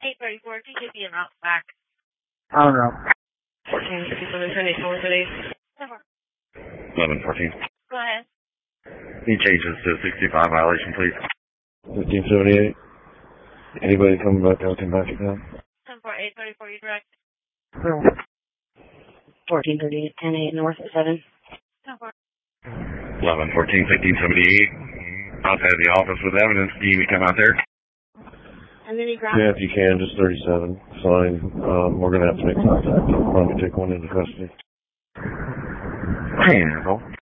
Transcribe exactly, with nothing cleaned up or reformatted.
eight thirty-four, T J P and route back. On route. fourteen fifty-seven, twenty-eight, twenty-eight. eleven fourteen. Go ahead. Can you change this to sixty-five violation, please? fifteen seventy-eight. Anybody coming back out can back it down? ten four, eight thirty-four, you direct. fourteen thirty-eight, ten eight, north at seven. ten four. eleven fourteen, fifteen seventy-eight. Outside the office with evidence. Do you come out there? And then you grab. Yeah, if you can, just thirty-seven. Fine. Um, we're going to have to make contact. Probably take one into custody. Hey, Nicole.